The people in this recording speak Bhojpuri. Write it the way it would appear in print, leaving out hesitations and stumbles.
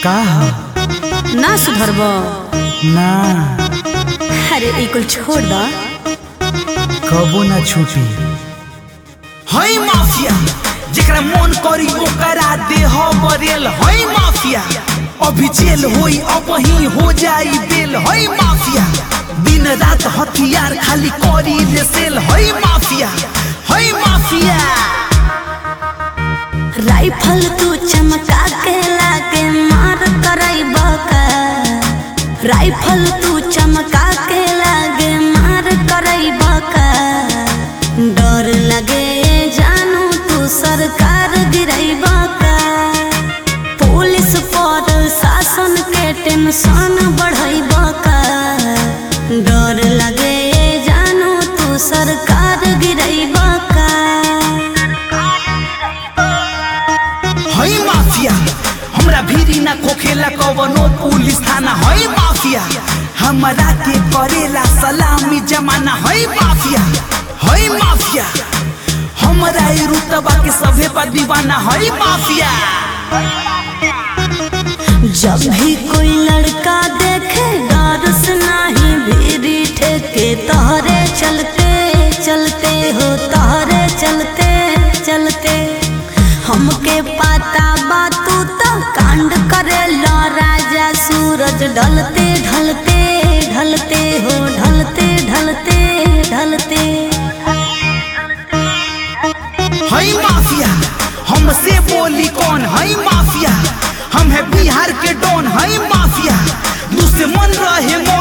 का ना सुधरब ना अरे ई कुल छोड़ द कबो ना छूटी। हई माफिया जेकरा मन करी ओकरा देह बरेल। हई माफिया अभी जेल होई अब ही हो जाई बेल। हई माफिया दिन रात हथियार खाली करी ले सेल। हई माफिया हई माफिया राइफल तू चमका के लाके मार करैब का। राइफल तू चमका के लागे मार करैब का। डर लगे जानू तू सरकार गिरैब का। पुलिस पर शासन के टेंशन बढ़ैब का। डर लगे जानू तू सरकार गिरैब का। हई माफिया हमरा भीरी ना खोखेला कवनो पुलिस थाना। हई माफिया हमरा के करेला सलामी जमाना। हई माफिया हई माफिया हमरा ई रुतबा के सभे पर दीवाना। हई माफिया जब भी कोई लड़का देखे डर से नहीं भीरी ठेके। तोहरे चलते चलते हो तोहरे चलते चलते हमके पता बातू तो कांड करे लो राजा। सूरज ढलते ढलते ढलते हो ढलते ढलते ढलते। हई माफिया हमसे बोली कौन। हई माफिया हम है बिहार के डॉन। हई माफिया दुश्मन रहे